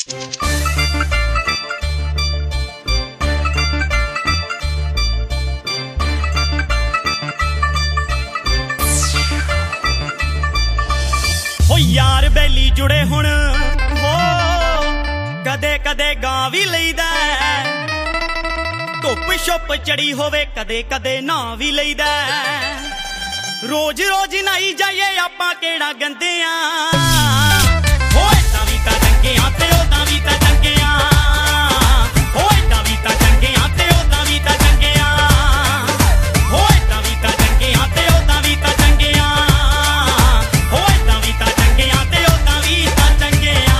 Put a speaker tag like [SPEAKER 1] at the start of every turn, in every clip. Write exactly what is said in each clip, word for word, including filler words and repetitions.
[SPEAKER 1] हो यार बैली जुड़े हुण हो कदे कदे गां भी लईदा धुप छुप चढ़ी होवे कदे कदे ना भी लईदा रोज रोज नाई जाइए आपां केड़ा गंदे आ हो इदां वी तां चंगे आ ते उदां वी तां चंगे आ हो इदां वी तां चंगे आ ते उदां वी तां चंगे आ हो इदां वी तां चंगे आ ते उदां वी तां चंगे आ हो इदां वी तां चंगे आ ते उदां वी तां चंगे आ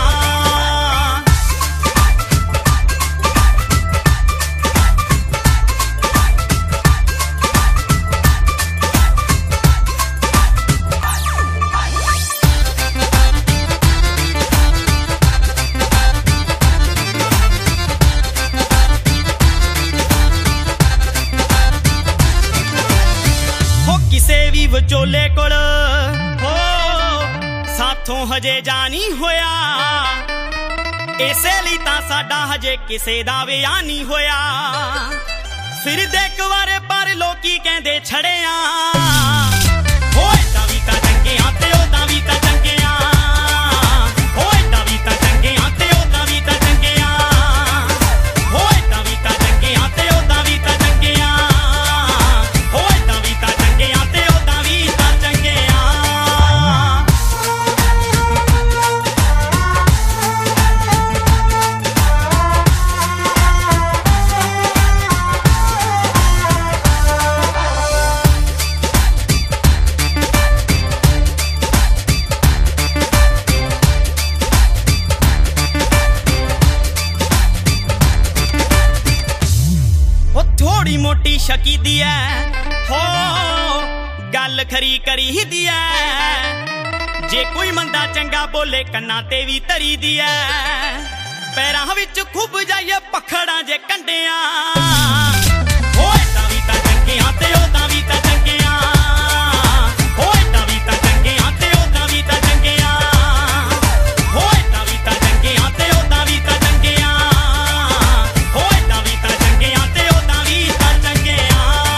[SPEAKER 1] किसे भी विचोले कोल हो साथों हजे जा नहीं होया इसे लई तां साडा हजे किसे दा विआह नहीं होया फिर देख वारे पर लोकी कहंदे छड़े आ हो इदां वी तां चंगे आ ते उदां वी तां चंगे आ हो इदां वी तां चंगे आ ते उदां वी तां चंगे आ हो इदां वी तां चंगे आ ते उदां वी तां चंगे आ हो इदां वी तां चंगे आ ते उदां वी तां चंगे आ थोड़ी मोटी शकी दी है हो गल खरी करी दी है जे कोई मंदा चंगा बोले कन्ना ते भी तरी दी है पैरां विच खुब जाइए पखड़ा जे कंडिया हो इदां वी तां चंगे आ ते उदां वी तां चंगे आ हो इदां वी तां चंगे आ ते उदां वी तां चंगे आ हो इदां वी तां चंगे आ ते उदां वी तां चंगे आ हो इदां वी तां चंगे आ ते उदां वी तां चंगे आ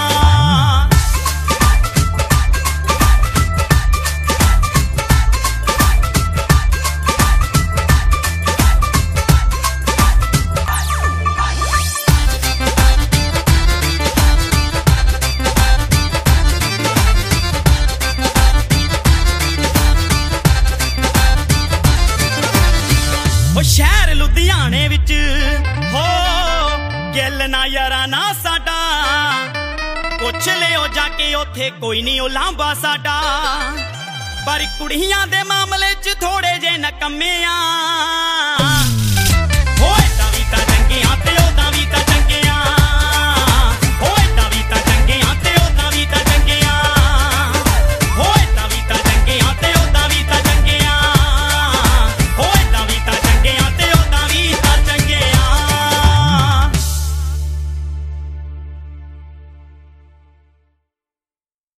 [SPEAKER 1] शहर लुधियाने विच हो गिल ना यारा ना साडा पुछ लियो जाके उथे कोई नहीं ओ लांबा साडा पर कुड़ियां दे मामले च थोड़े जे नकम्मे आ